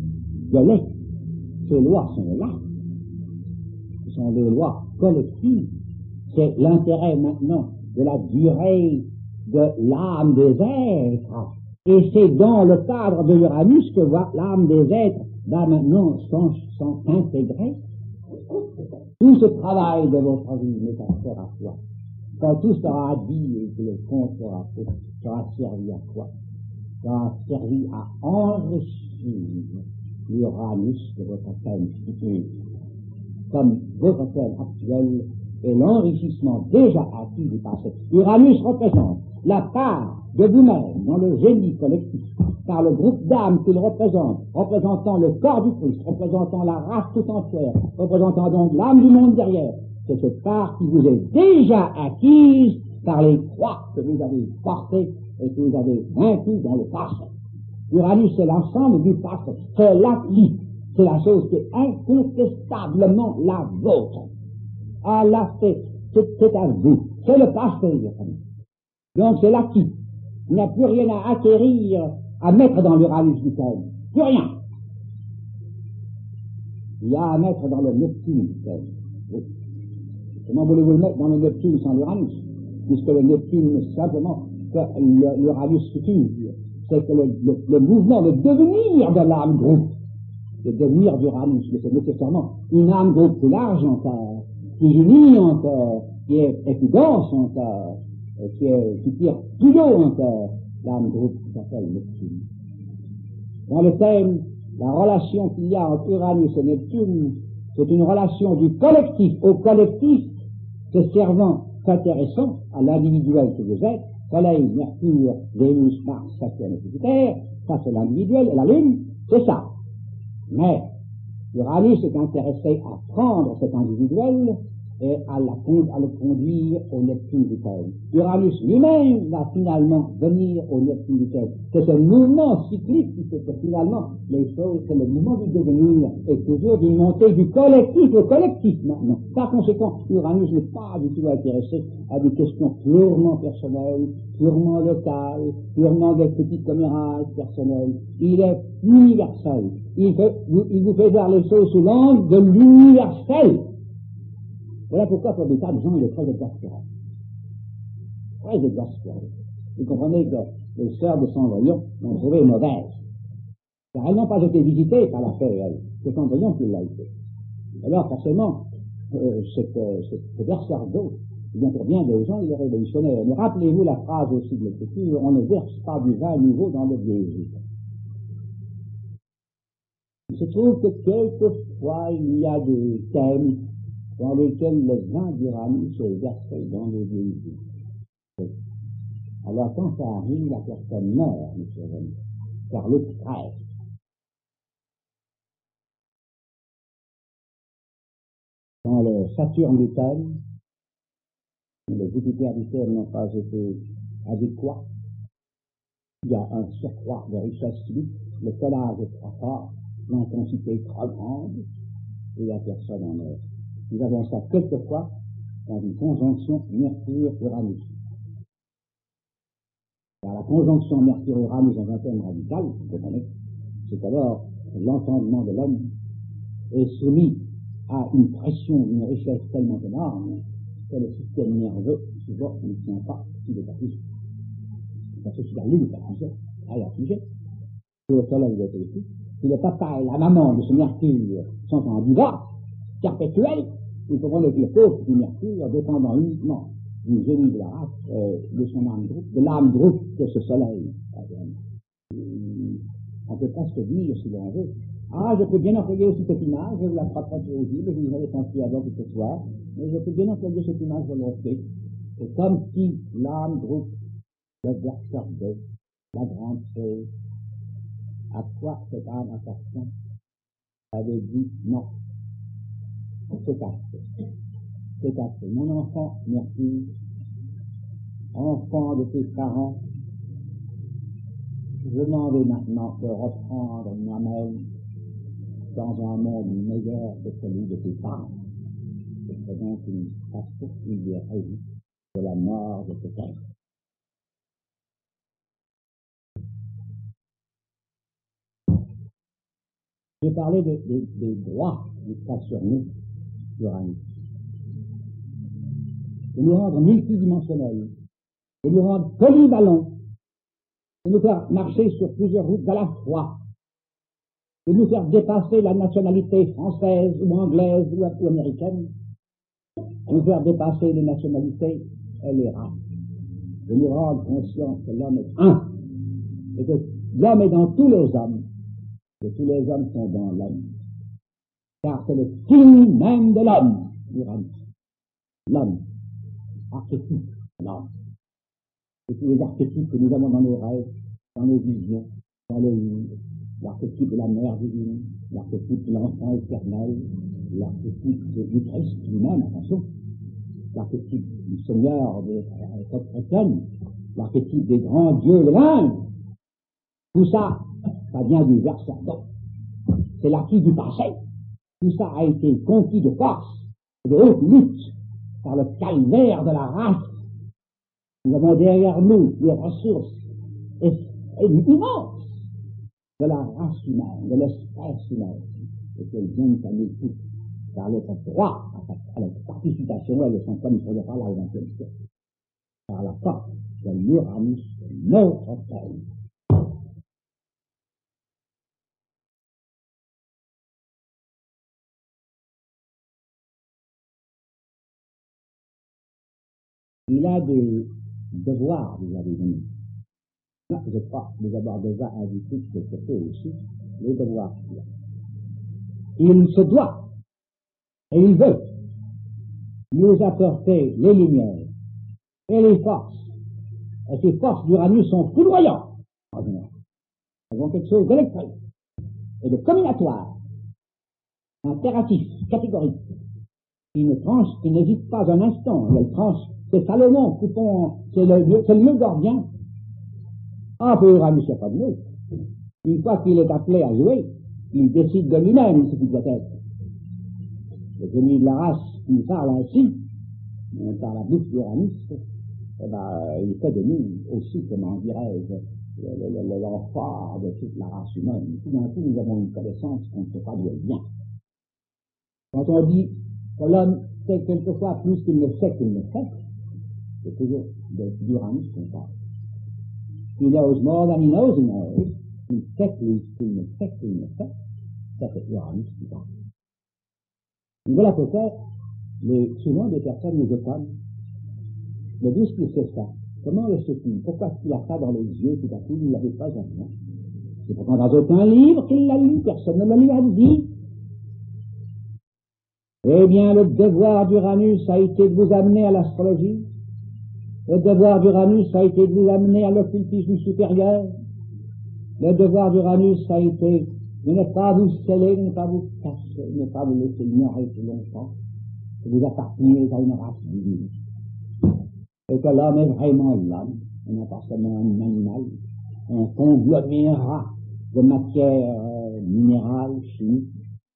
de l'être. Ces lois sont là. Ce sont des lois collectives. C'est l'intérêt maintenant de la durée de l'âme des êtres. Et c'est dans le cadre de l'Uranus que l'âme des êtres va maintenant s'intégrer. Tout ce travail de votre vie n'est qu'à faire à quoi? Quand tout sera dit et que le compte sera fait, sera servi à quoi? Sera servi à enrichir l'Uranus de votre thème futur. Comme votre thème actuel est l'enrichissement déjà acquis du passé. Uranus représente la part de vous-même dans le génie collectif, par le groupe d'âmes qu'il représente, représentant le corps du Christ, représentant la race tout entière, représentant donc l'âme du monde derrière. C'est cette part qui vous est déjà acquise par les croix que vous avez portées et que vous avez vaincues dans le passé. Uranus, c'est l'ensemble du passé. C'est l'acquis. C'est la chose qui est incontestablement la vôtre. Ah là, c'est, c'est, c'est à vous. C'est le passé, Uranus. Donc c'est l'acquis. Il n'y a plus rien à acquérir, à mettre dans l'Uranus du thème. Plus rien. Il y a à mettre dans le Neptune du thème. Oui. Comment voulez-vous le mettre dans le Neptune sans l'Uranus? Puisque le Neptune, c'est simplement que l'Uranus futur, c'est que le, le, le mouvement, le devenir de l'âme groupe, le devenir d'Uranus, mais c'est nécessairement une âme groupe plus large encore, qui unit encore, qui est, est plus dense encore, qui, est, qui tire plus haut encore, l'âme groupe qui s'appelle Neptune. Dans le thème, la relation qu'il y a entre Uranus et Neptune, c'est une relation du collectif au collectif, se servant, s'intéressant à l'individuel que vous êtes, Soleil, Mercure, Vénus, Mars, Saturne et Jupiter, ça c'est l'individuel, et la Lune, c'est ça. Mais Uranus est intéressé à prendre cet individuel et à, la, à le conduire au Neptune du thème. Uranus lui-même va finalement venir au Neptune du thème. C'est ce mouvement cyclique qui fait que finalement les choses, c'est le mouvement du devenir est toujours d'une montée du collectif au collectif maintenant. Par conséquent, Uranus n'est pas du tout intéressé à des questions purement personnelles, purement locales, purement des petites commérages personnelles. Il est universel. Il, fait, il vous fait voir les choses sous l'angle de l'universel. Voilà pourquoi pour des tas de gens, il est très exaspéré. Très exaspéré. Vous comprenez que les sœurs de Cendrillon l'ont trouvé mauvaise. Car elles n'ont pas été visitées par la paix, elles. C'est Cendrillon qui l'a été. Alors, forcément, euh, c'est euh, ce verseur d'eau, bien pour bien des gens, il est révolutionnaire. Mais rappelez-vous la phrase aussi de l'Écriture, on ne verse pas du vin nouveau dans le vieil jus. Il se trouve que quelquefois, il y a des thèmes dans lesquels le vin d'Uranus est versé dans le vieil jus. Alors, quand ça arrive, la personne meurt, monsieur René, par le stress. Dans le Saturne du thème, les Jupiter du thème n'ont pas été adéquats. Il y a un surcroît de richesse physique, le collage est trop fort, l'intensité trop grande, et la personne en meurt. Nous avons ça quelquefois dans une conjonction Mercure-Uranus. Car la conjonction Mercure-Uranus dans un thème radical, vous comprenez, c'est alors l'entendement de l'homme est soumis à une pression d'une richesse tellement énorme que le système nerveux, souvent, ne tient pas s'il est affligé. Parce que si la Lune est affligée, elle est affligée. Si le Soleil est aussi, si le papa et la maman de ce Mercure sont en divorce perpétuel, nous pouvons le dire pauvre du Mercure, dépendant uniquement du génie de la race, euh, de son âme groupe, de l'âme groupe de ce Soleil. On peut presque dire, si l'on veut, ah, je peux bien employer aussi cette image, je vous la partage aussi, je vous avais pensé avant que ce soir, mais je peux bien employer cette image volontiers. C'est comme si l'âme groupe, le verseur d'eau, la grande chose, à quoi cette âme appartient, avait dit non. C'est assez. C'est assez. Mon enfant, Mercure, enfant de tes parents, je m'en vais maintenant te reprendre moi-même dans un monde meilleur que celui de tes parents. C'est donc une façon particulière de la mort de tes pères. J'ai parlé des de, de droits du stationnement d'Uranus. De nous rendre multidimensionnels, de nous rendre polyvalents, de nous faire marcher sur plusieurs routes à la fois, de nous faire dépasser la nationalité française ou anglaise ou, ou américaine, de nous faire dépasser les nationalités et les races, de nous rendre conscients que l'homme est un, et que l'homme est dans tous les hommes, que tous les hommes sont dans l'homme, car c'est le signe même de l'homme, Uranus. L'homme, archétype, l'homme. C'est tous les archétypes que nous avons dans nos rêves, dans nos visions, dans les livres, l'archétype de la mère divine, l'archétype de l'enfant éternel, l'archétype du Christ lui-même, attention, l'archétype du Seigneur de la chrétienne, l'archétype des grands dieux de l'Inde. Tout ça, ça vient du Versailles. C'est l'acquis du passé. Tout ça a été conquis de force, de haute lutte, par le calvaire de la race. Nous avons derrière nous les ressources immenses de la race humaine, de l'espèce humaine, et qu'elles viennent à nous tous, par notre droit à la participation, elles ne sont pas, nous ne serions pas là au vingtième siècle, par la force de l'Uranus, notre terre. Il a des devoirs vis-à-vis de nous. Non, je crois nous avoir déjà indiqué que c'était aussi les devoirs qu'il a. Il se doit, et il veut, nous apporter les lumières et les forces. Et ces forces d'Uranus sont foudroyantes, en général. Elles ont quelque chose d'électrique et de combinatoire, impératif, catégorique, qui ne tranche, qui n'hésite pas un instant, elle tranche. C'est Salomon, coupons, c'est le, c'est le nœud gordien. Ah, peu Uranus, il n'y a pas de nœud. Une fois qu'il est appelé à jouer, il décide de lui-même ce qu'il doit être. Le génie de la race qui parle ainsi, par la bouche d'Uranus, eh ben, il fait de nous aussi, comment dirais-je, l'enfant de toute la race humaine. Tout d'un coup, nous avons une connaissance qu'on ne sait pas d'où elle vient. Quand on dit que l'homme sait quelquefois plus qu'il ne sait qu'il ne sait, c'est toujours d'Uranus qu'on parle. He knows more than he knows he knows. Il sait plus qu'il ne sait qu'il ne sait. Ça, c'est Uranus qui parle. Voilà pourquoi, les, souvent des personnes nous étonnent. Mais d'où est-ce qu'il sait ça? Comment le sait-il? Pourquoi est-ce qu'il a ça dans les yeux tout à coup? Il ne l'avait pas jamais. C'est pourtant dans aucun livre qu'il l'a lu. Personne ne me lui a dit. Eh bien, le devoir d'Uranus a été de vous amener à l'astrologie. Le devoir d'Uranus a été de vous amener à l'occultisme supérieur. Le devoir d'Uranus a été de ne pas vous sceller, de ne pas vous cacher, de ne pas vous laisser ignorer plus longtemps que vous appartenez à une race divine. Et que l'homme est vraiment l'homme, et non pas seulement un animal, un conglomérat de matière euh, minérale, chimique.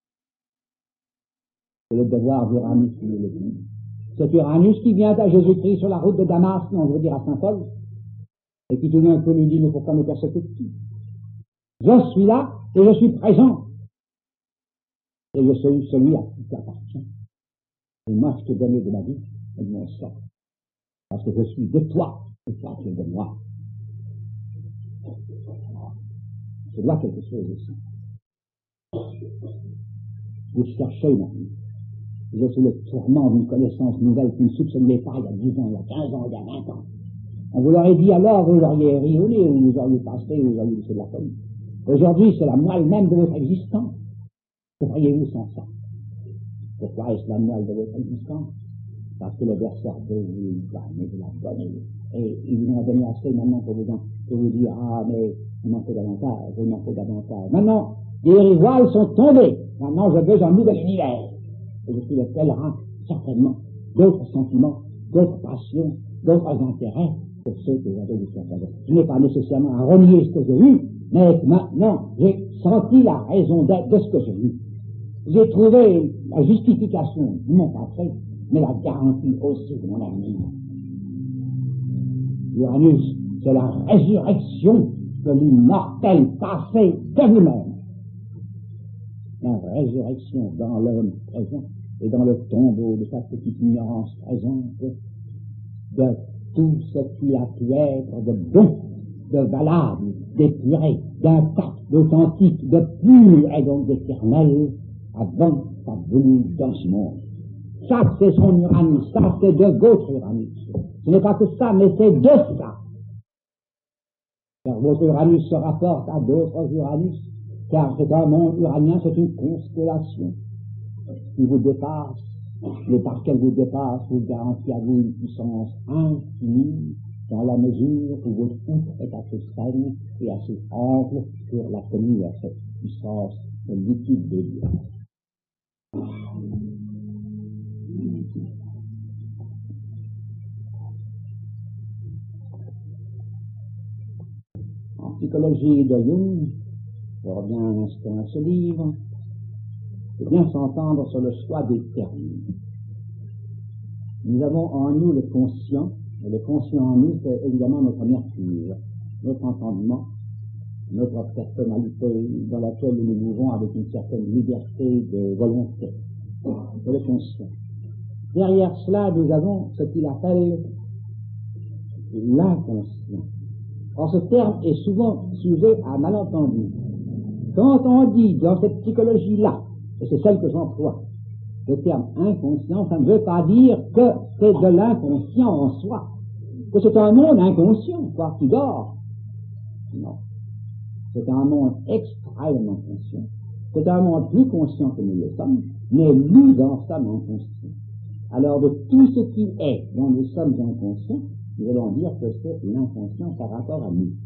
C'est le devoir d'Uranus qui le dit. C'est Uranus qui vient à Jésus-Christ sur la route de Damas, non, je veux dire à Saint-Paul, et qui tout d'un coup lui dit, mais pourquoi me persécutes-tu? Je suis là, et je suis présent. Et je suis celui à qui tu appartiens. Et moi, je t'ai donné de ma vie et de mon sang. Parce que je suis de toi, et toi, tu es de moi. Je dois quelque chose aussi. Vous cherchez ma vie. Vous êtes sous le tourment d'une connaissance nouvelle que vous ne soupçonniez pas il y a dix ans, il y a quinze ans, il y a vingt ans. On vous l'aurait dit alors, vous auriez rionné, vous auriez passé, vous auriez dit c'est de la folie. Aujourd'hui, c'est la moelle même de votre existence. Que feriez-vous sans ça? Pourquoi est-ce la moelle de votre existence? Parce que le verseur de vous gagne de la donner. Et ils vous ont donné assez maintenant pour vous, en, pour vous dire, ah, mais il m'en faut davantage, il m'en faut davantage. Maintenant, les rivales sont tombés. Maintenant, je veux un nouvel univers. Et je suis le pèlerin, certainement, d'autres sentiments, d'autres passions, d'autres intérêts que ceux que j'avais jusqu'à présent. Je n'ai pas nécessairement à renier ce que j'ai eu, mais maintenant, j'ai senti la raison d'être de ce que j'ai eu. J'ai trouvé la justification de mon passé, mais la garantie aussi de mon avenir. Uranus, c'est la résurrection de l'immortel passé de vous-même. la résurrection dans l'homme présent et dans le tombeau de sa petite ignorance présente, de tout ce qui a pu être de bon, de valable, d'épuré, d'intact, d'authentique, de pur et donc d'éternel avant sa venue dans ce monde. Ça, c'est son Uranus, ça, c'est de votre Uranus. Ce n'est pas que ça, mais c'est de ça. Car votre Uranus se rapporte à d'autres Uranus, car c'est un monde uranien, c'est une constellation qui vous dépasse, et par laquelle vous dépasse, vous garantit à vous une puissance infinie, dans la mesure où votre outre est assez saine et assez ample pour la tenue à cette puissance liquide de Dieu. En psychologie de Jung, je reviens un instant à ce livre, il faut bien s'entendre sur le choix des termes. Nous avons en nous le conscient, et le conscient en nous, c'est évidemment notre mercure, notre entendement, notre personnalité dans laquelle nous nous mouvons avec une certaine liberté de volonté. C'est le conscient. Derrière cela, nous avons ce qu'il appelle l'inconscient. Or, ce terme est souvent sujet à malentendu. Quand on dit dans cette psychologie-là, et c'est celle que j'emploie, le terme inconscient, ça ne veut pas dire que c'est de l'inconscient en soi, que c'est un monde inconscient, quoi, qui dort. Non. C'est un monde extrêmement conscient. C'est un monde plus conscient que nous le sommes, mais nous en sommes inconscients. Alors, de tout ce qui est dont nous sommes inconscients, nous allons dire que c'est l'inconscient par rapport à nous.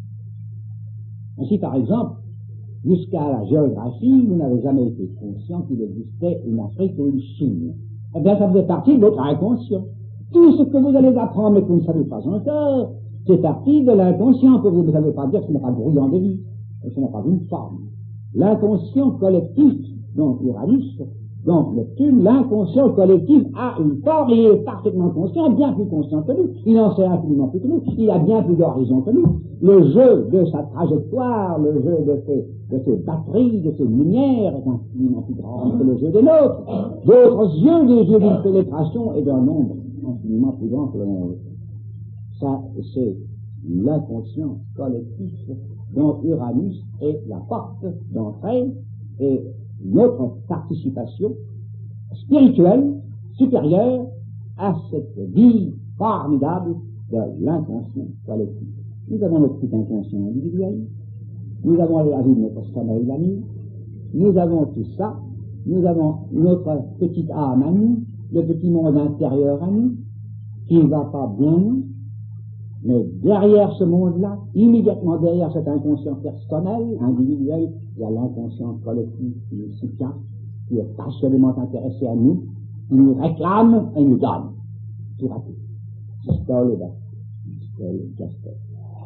Ainsi, par exemple, jusqu'à la géographie, vous n'avez jamais été conscient qu'il existait une Afrique ou une Chine. Eh bien, ça faisait partie de votre inconscient. Tout ce que vous allez apprendre et que vous ne savez pas encore, c'est partie de l'inconscient que vous ne savez pas dire que ce n'est pas bruyant de vie, et ce n'est pas une forme. L'inconscient collectif, donc Uranus, donc Neptune, l'inconscient collectif a une forme et il est parfaitement conscient, bien plus conscient que nous. Il en sait infiniment plus que nous. Il a bien plus d'horizons que nous. Le jeu de sa trajectoire, le jeu de ses, de ses batteries, de ses lumières est infiniment plus grand que le jeu des nôtres. D'autres yeux, des yeux d'une pénétration et d'un nombre infiniment plus grand que le nôtre. Ça, c'est l'inconscient collectif dont Uranus est la porte d'entrée et notre participation spirituelle supérieure à cette vie formidable de l'inconscient collectif. Nous avons notre petit inconscient individuel, nous avons la vie de notre sommeil la nuit, nous avons tout ça, nous avons notre petite âme à nous, le petit monde intérieur à nous, qui ne va pas bien nous, mais derrière ce monde-là, immédiatement derrière cet inconscient personnel, individuel, il y a l'inconscient collectif qui nous soutient, qui est passionnément intéressé à nous, qui nous réclame et nous donne. Tout à tout. Systole et Systole et Castel.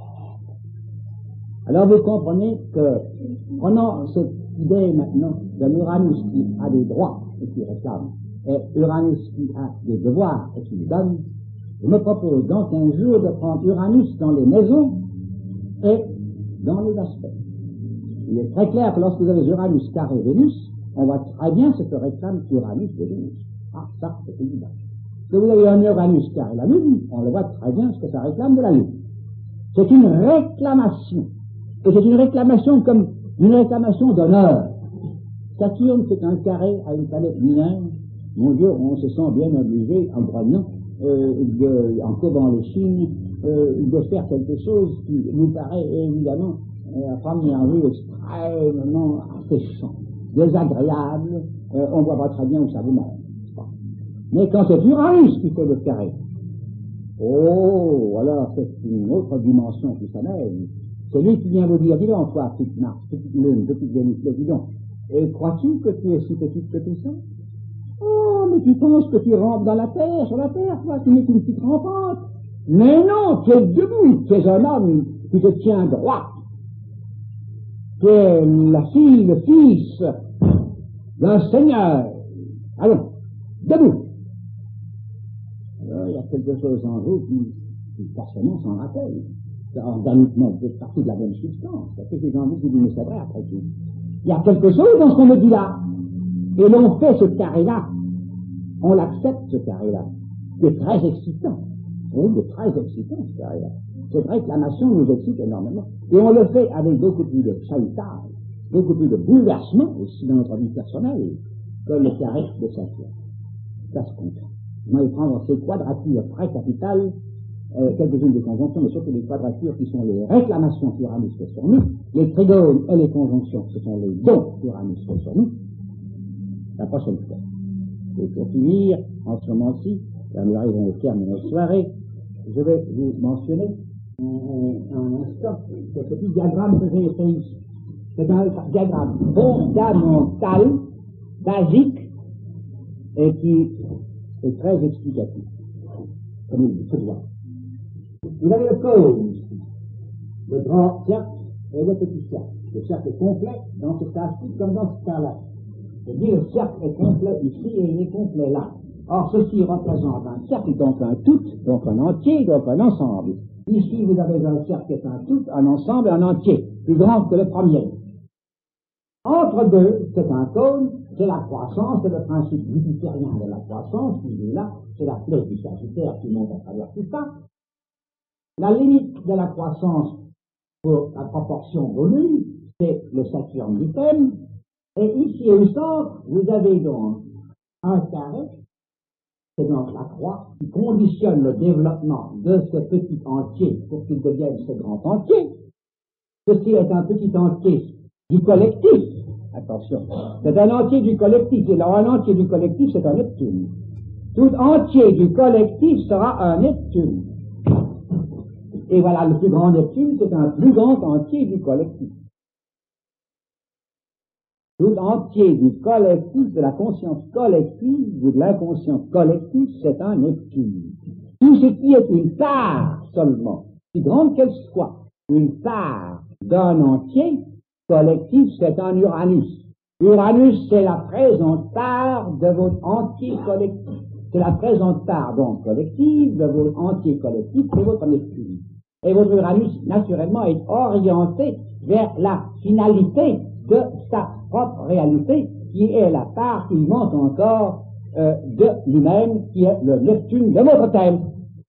Alors vous comprenez que, prenant cette idée maintenant d'un Uranus qui a des droits et qui réclame, et Uranus qui a des devoirs et qui nous donne, je me propose dans quinze jours de prendre Uranus dans les maisons et dans les aspects. Il est très clair que lorsque vous avez Uranus carré Vénus, on voit très bien ce que réclame Uranus de Vénus. Ah, ça, c'est évident. Si vous avez un Uranus carré la Lune, on le voit très bien ce que ça réclame de la Lune. C'est une réclamation. Et c'est une réclamation comme une réclamation d'honneur. Saturne, c'est un carré à une planète mineure. Mon Dieu, on se sent bien obligé, en grognant, euh, de, en courbant les chines, euh, de faire quelque chose qui nous paraît évidemment, euh, à première vue, extrêmement asséchant, désagréable. Euh, on voit pas très bien où ça vous mène. Mais quand c'est Uranus qui fait le carré, oh, alors c'est une autre dimension qui s'amène. C'est lui qui vient vous dire, dis donc, toi, petite Mars, petite Lune, petite Vénus, dis donc, et crois-tu que tu es si petite que tout ça? Oh, mais tu penses que tu rampes dans la terre, sur la terre, toi, tu n'es qu'une petite rampante. Mais non, tu es debout, tu es un homme, tu te tiens droit. Tu es la fille, le fils d'un seigneur. Allons, debout. Alors, il y a quelque chose en vous qui, qui forcément s'en rappelle. Organiquement, vous êtes partie de la même substance. Il y a quelque chose en vous qui dit, mais c'est vrai après tout. Il y a quelque chose dans ce qu'on me dit là. Et l'on fait ce carré-là, on l'accepte ce carré-là, qui est très excitant. Oui, c'est très excitant ce carré-là. Cette réclamation nous excite énormément. Et on le fait avec beaucoup plus de chahutage, beaucoup plus de bouleversement aussi dans notre vie personnelle que le carré de Saint-Pierre. Ça se comprend. On va prendre ces quadratures très capitales, euh, quelques-unes des conjonctions, mais surtout les quadratures qui sont les réclamations qu'Uranus fait sur nous, les trigones et les conjonctions, ce sont les dons qu'Uranus fait sur nous, la prochaine fois. Et pour finir, en ce moment-ci, quand nous arrivons au terme de notre soirée, je vais vous mentionner un, un, un instant ce petit diagramme que j'ai fait ici. C'est un diagramme fondamental, basique, et qui est très explicatif, comme il se doit. Vous avez le cône ici, le grand cercle et le petit cercle. Le cercle est complet dans ce cas-ci comme dans ce cas-là. C'est-à-dire le cercle est complet ici et il est complet là. Or, ceci représente un cercle, donc un tout, donc un entier, donc un ensemble. Ici, vous avez un cercle qui est un tout, un ensemble, un entier, plus grand que le premier. Entre deux, c'est un cône, c'est la croissance, c'est le principe jupitérien de la croissance, qui est là, c'est la flèche du Sagittaire qui monte à travers tout ça. La limite de la croissance pour la proportion volume, c'est le Saturne du thème. Et ici au centre, vous avez donc un carré, c'est donc la croix, qui conditionne le développement de ce petit entier pour qu'il devienne ce grand entier. Ceci est un petit entier du collectif. Attention, c'est un entier du collectif. Et alors un entier du collectif, c'est un Neptune. Tout entier du collectif sera un Neptune. Et voilà, le plus grand Neptune, c'est un plus grand entier du collectif. Tout entier du collectif, de la conscience collective ou de l'inconscient collectif, c'est un Neptune. Tout ce qui est une part seulement, si grande qu'elle soit, une part d'un entier collectif, c'est un Uranus. Uranus, c'est la présente part de votre entier collectif. C'est la présente part, donc, collective de votre entier collectif, c'est votre Neptune. Et votre Uranus, naturellement, est orienté vers la finalité de sa propre réalité, qui est la part qui manque encore euh, de lui-même, qui est le Neptune de votre thème.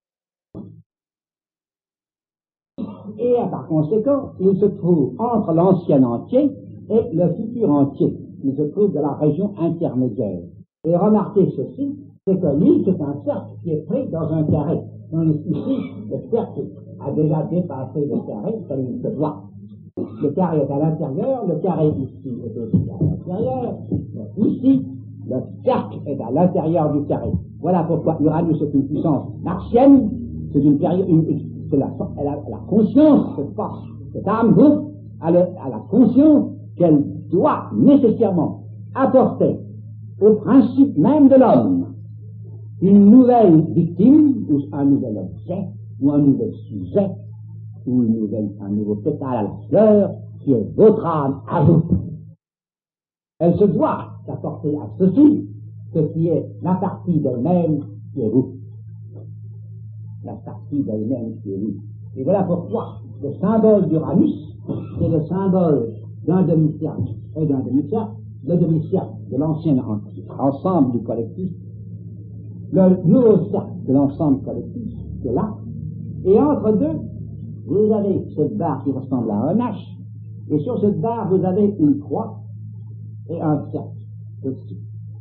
Et par conséquent, il se trouve entre l'ancien entier et le futur entier. Il se trouve de la région intermédiaire. Et remarquez ceci, c'est que lui, c'est un cercle qui est pris dans un carré. Donc ici, le cercle a déjà dépassé le carré, comme il se doit. Le carré est à l'intérieur, le carré ici est aussi à l'intérieur. Ici, le cercle est à l'intérieur du carré. Voilà pourquoi Uranus est une puissance martienne, c'est une période, une, c'est la, elle a la conscience, cette force, cette âme, donc, à, le, à la conscience qu'elle doit nécessairement apporter au principe même de l'homme une nouvelle victime, ou un nouvel objet, ou un nouvel sujet, ou une nouvelle, un nouveau pétale à la fleur, qui est votre âme à vous. Elle se doit d'apporter à ceci ce qui est la partie d'elle-même qui est vous. La partie d'elle-même qui est vous. Et voilà pourquoi le symbole d'Uranus, c'est le symbole d'un demi-cercle et d'un demi-cercle, le demi-cercle de l'ancien ensemble du collectif, le nouveau cercle de l'ensemble collectif, c'est là, et entre deux, vous avez cette barre qui ressemble à un H, et sur cette barre, vous avez une croix et un cercle, ceci.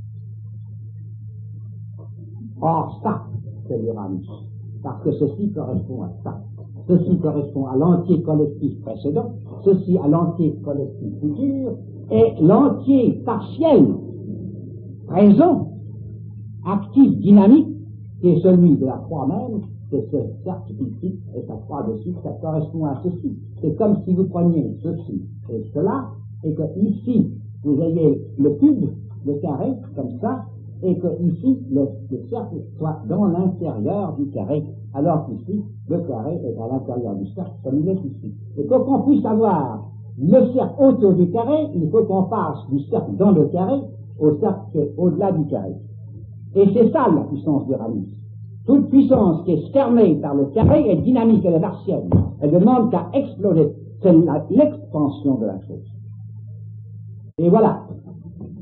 Or, ça, c'est l'Uranus, parce que ceci correspond à ça. Ceci correspond à l'entier collectif précédent, ceci à l'entier collectif futur, et l'entier partiel, présent, actif, dynamique, qui est celui de la croix même, c'est ce cercle ici, et sa croix dessus, ça correspond à ceci. C'est comme si vous preniez ceci et cela, et que ici, vous ayez le cube, le carré, comme ça, et que ici, le, le cercle soit dans l'intérieur du carré, alors qu'ici, le carré est à l'intérieur du cercle, comme il est ici. Et pour qu'on puisse avoir le cercle autour du carré, il faut qu'on passe du cercle dans le carré au cercle qui est au-delà du carré. Et c'est ça la puissance d'Uranus. Toute puissance qui est fermée par le carré est dynamique, elle est martienne. Elle ne demande qu'à exploser. C'est l'expansion de la chose. Et voilà.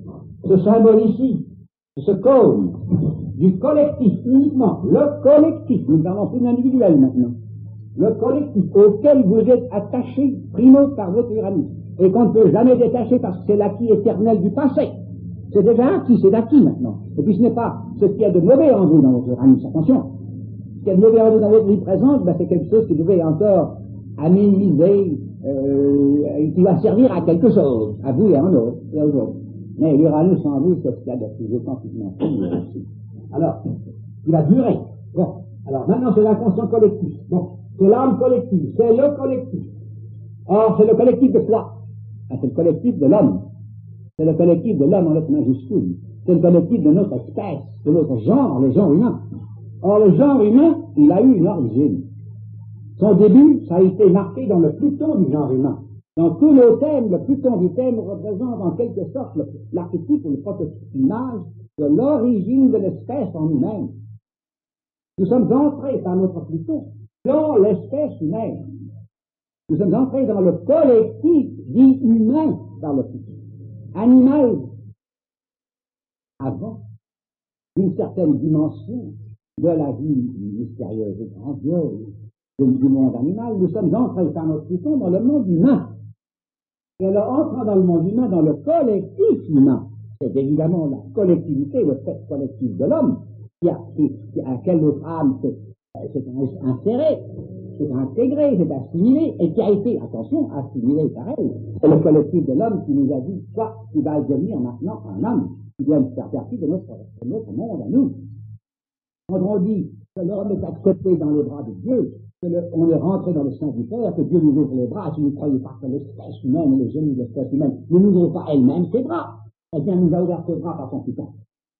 ce symbole ici, ce cône, du collectif uniquement, le collectif, nous ne parlons plus d'individuel maintenant, le collectif auquel vous êtes attaché, primo par votre Uranus, et qu'on ne peut jamais détacher parce que c'est l'acquis éternel du passé. C'est déjà acquis, c'est acquis maintenant. Et puis ce n'est pas ce qu'il y a de mauvais en vous dans votre Uranus, attention. Ce qu'il y a de mauvais en vous dans votre vie présente, ben, c'est quelque chose qui devait encore améniser, euh, qui va servir à quelque chose, à vous et à un autre, et aux autres. Mais l'Uranus en vous, c'est ce qu'il y a de plus authentiquement pur aussi. Alors, il va durer. Bon. Alors, maintenant, c'est l'inconscient collectif. Bon. C'est l'âme collective. C'est le collectif. Or, c'est le collectif de quoi? Ah, c'est le collectif de l'homme. C'est le collectif de l'homme en lettres majuscules. C'est le collectif de notre espèce, de notre genre, le genre humain. Or, le genre humain, il a eu une origine. Son début, ça a été marqué dans le Pluton du genre humain. Dans tous nos thèmes, le Pluton du thème représente en quelque sorte l'archétype ou le prototype image de l'origine de l'espèce en nous-mêmes. Nous sommes entrés par notre Pluton dans l'espèce humaine. Nous sommes entrés dans le collectif dit humain par le Pluton. Animal, avant, d'une certaine dimension de la vie mystérieuse et grandiose du monde animal, nous sommes entrés par notre Pluton dans le monde humain. Et alors, entrant dans le monde humain, dans le collectif humain, c'est évidemment la collectivité, le fait collectif de l'homme, qui a, qui, qui, à laquelle notre âme s'est insérée, s'est intégrée, s'est assimilée, et qui a été, attention, assimilée pareil. C'est le collectif de l'homme qui nous a dit, toi, tu vas devenir maintenant un homme, qui doit faire partie de notre, de notre monde à nous. Quand on dit que l'homme est accepté dans les bras de Dieu, que le, on est rentré dans le sein du Père, que Dieu nous ouvre les bras, si vous ne croyez pas que l'espèce humaine et le génie de l'espèce humaine ne nous ouvre pas elle-même ses bras, eh bien, nous a ouvert ses bras par son Pluton.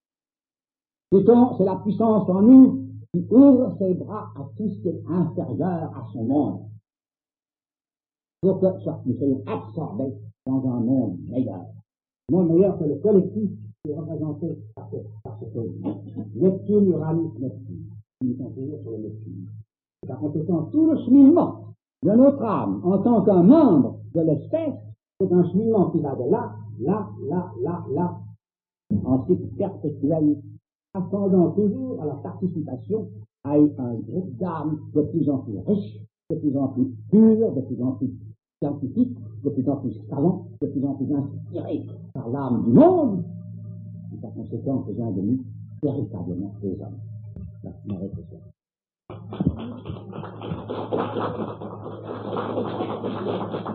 Pluton, c'est la puissance en nous qui ouvre ses bras à tout ce qui est inférieur à son monde. Pour que soit, nous soyons absorbés dans un monde meilleur. Un monde meilleur que le collectif qui est représenté par ce, par ce chose. Neptune, Uranus, Neptune. Nous sommes toujours sur le Neptune. Par conséquent, tout le cheminement de notre âme en tant qu'un membre de l'espèce, c'est un cheminement qui va de là, là, là, là, là, ensuite perpétuel, ascendant toujours à la participation à un groupe d'âmes de plus en plus riche, de plus en plus pur, de plus en plus scientifique, de plus en plus savant, de plus en plus inspiré par l'âme du monde, et par conséquent, faisant de nous véritablement des hommes. Là, on arrête ça. Thank you.